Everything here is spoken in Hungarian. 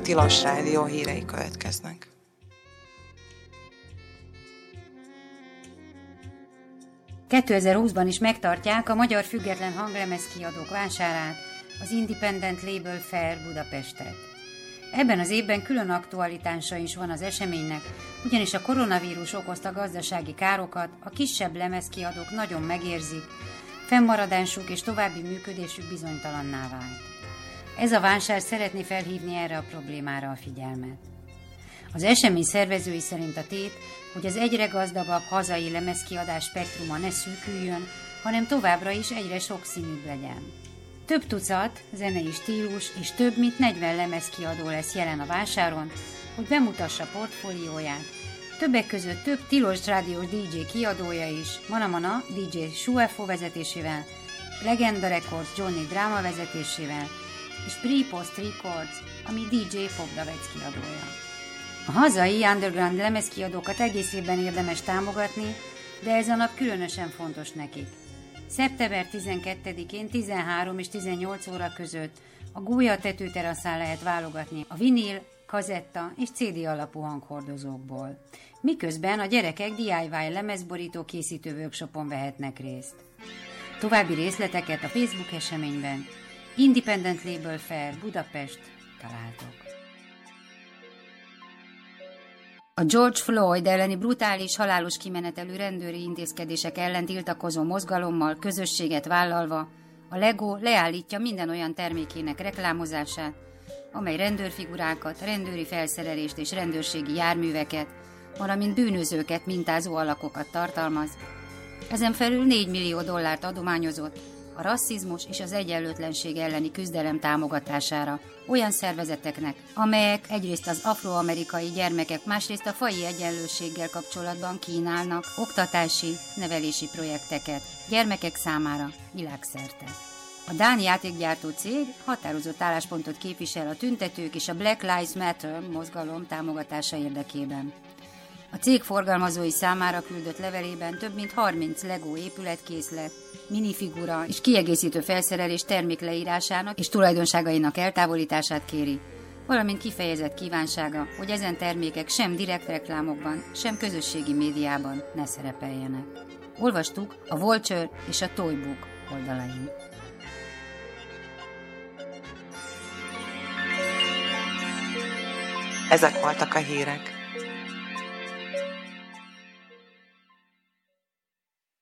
Tilos Rádió hírei következnek. ...2020-ban is megtartják a Magyar Független Hanglemezkiadók vásárát, az Independent Label Fair Budapestet. Ebben az évben külön aktualitása is van az eseménynek, ugyanis a koronavírus okozta gazdasági károkat a kisebb lemezkiadók nagyon megérzik, fennmaradásuk és további működésük bizonytalanná vált. Ez a vásár szeretné felhívni erre a problémára a figyelmet. Az esemény szervezői szerint a tét, hogy az egyre gazdagabb hazai lemezkiadás spektruma ne szűküljön, hanem továbbra is egyre sokszínűbb legyen. Több tucat zenei stílus és több mint 40 lemezkiadó lesz jelen a vásáron, hogy bemutassa portfólióját. Többek között több tilos rádiós DJ kiadója is, Manamana DJ Shuefo vezetésével, Legenda Records Johnny Drama vezetésével, és Pre-Post Records, ami DJ Fogdavec kiadója. A hazai underground lemezkiadókat egész évben érdemes támogatni, de ez a nap különösen fontos nekik. Szeptember 12-én 13 és 18 óra között a Gólya tetőteraszán lehet válogatni a vinil, kazetta és CD alapú hanghordozókból. Miközben a gyerekek DIY lemezborító készítő workshopon vehetnek részt. További részleteket a Facebook eseményben Independent Label Fair Budapest találtok. A George Floyd elleni brutális, halálos kimenetelű rendőri intézkedések ellen tiltakozó mozgalommal közösséget vállalva a Lego leállítja minden olyan termékének reklámozását, amely rendőrfigurákat, rendőri felszerelést és rendőrségi járműveket, valamint bűnözőket mintázó alakokat tartalmaz. Ezen felül $4 millió adományozott a rasszizmus és az egyenlőtlenség elleni küzdelem támogatására olyan szervezeteknek, amelyek egyrészt az afroamerikai gyermekek, másrészt a faji egyenlőséggel kapcsolatban kínálnak oktatási, nevelési projekteket gyermekek számára világszerte. A dán játékgyártó cég határozott álláspontot képvisel a tüntetők és a Black Lives Matter mozgalom támogatása érdekében. A cég forgalmazói számára küldött levelében több mint 30 Lego épületkészlet, minifigura és kiegészítő felszerelés termékleírásának és tulajdonságainak eltávolítását kéri, valamint kifejezett kívánsága, hogy ezen termékek sem direkt reklámokban, sem közösségi médiában ne szerepeljenek. Olvastuk a Vulture és a Toy Book oldalain. Ezek voltak a hírek.